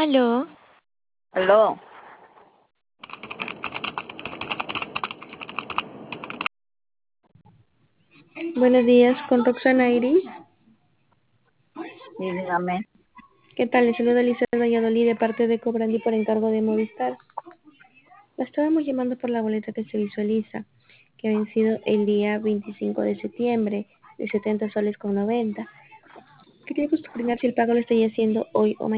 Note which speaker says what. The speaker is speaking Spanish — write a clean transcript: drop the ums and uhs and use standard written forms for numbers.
Speaker 1: Aló,
Speaker 2: Aló,
Speaker 3: Buenos días, con Roxana Iris.
Speaker 2: sí, dígame.
Speaker 3: ¿Qué tal? Les saluda Elisa de Valladolid de parte de Cobrandi por encargo de Movistar. La estábamos llamando por la boleta que se visualiza, que ha vencido el día 25 de septiembre, de 70 soles con 90. Queríamos confirmar si el pago lo estaría haciendo hoy o mañana.